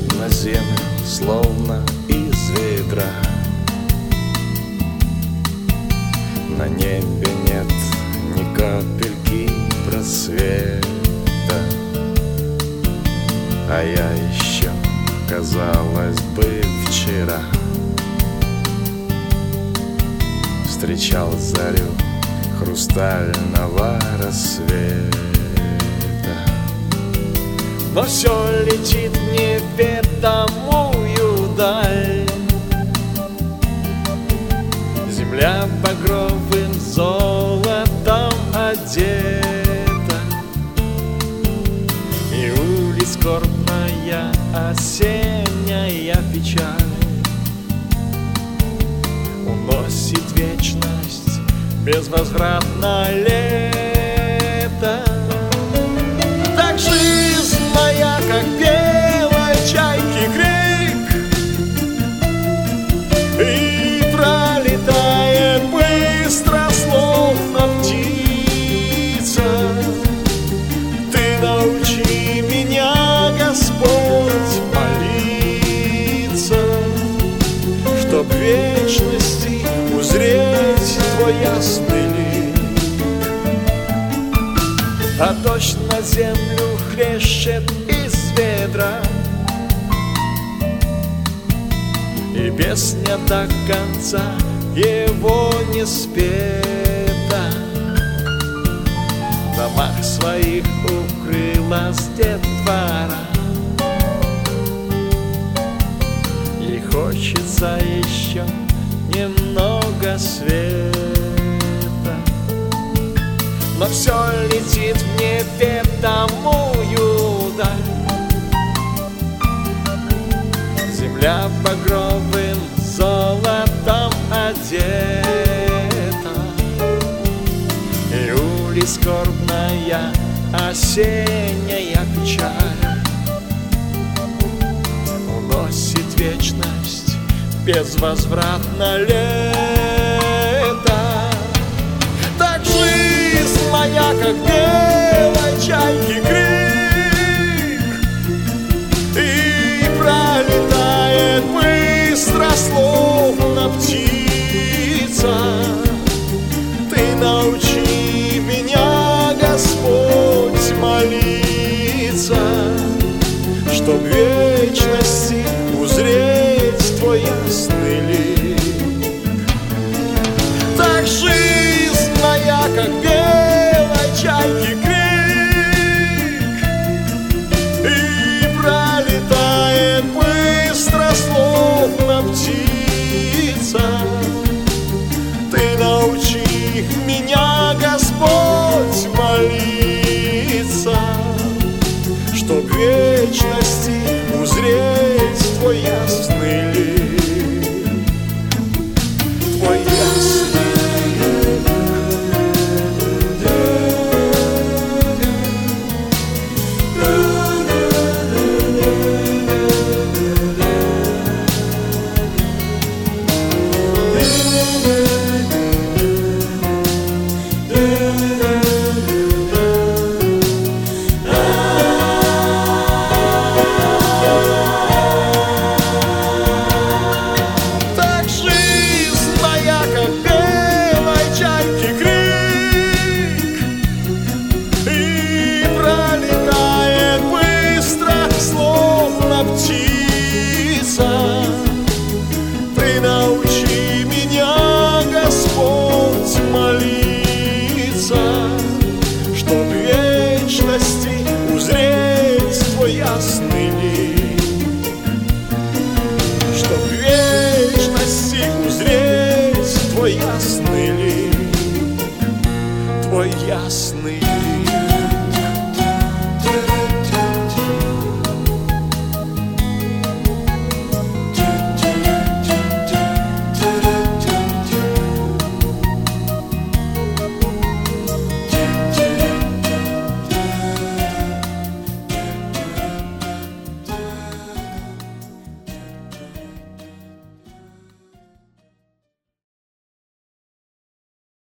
на землю, словно из ведра. На небе нет ни капельки просвета, а я еще, казалось бы, вчера встречал зарю хрустального рассвета. Но все летит в неведомую даль, земля багровым золотом одета, и улиц скорбная осенняя печаль уносит вечность безвозвратно лето. Так жизнь моя, как белой чайки крик, и пролетает быстро, словно птица. Ты научи меня, Господь, молиться, чтоб в вечности узреть Твой ясный лик. А дождь на землю хлещет из ведра, и песня до конца его не спета. В домах своих укрылась детвора, и хочется еще немного света. Но все летит в неведомую даль, земля багровым золотом одета, и улиц скорбная осенняя печаль уносит вечность безвозвратно лето. Так жизнь моя, как белой чайки крик, и пролетает быстро, словно птица. Ты научи меня, Господь, молиться, чтоб в вечности узреть Твой ясный лик. Так жизнь моя, как белой чайки крик, и пролетает быстро, словно птица. Ты научи меня, Господь, молиться, чтоб в вечности узреть Твой ясный лик. Твой ясный лик. Ты научи меня, Господь, молиться, чтоб в вечности узреть Твой ясный лик, чтоб в вечности узреть Твой ясный лик, Твой ясный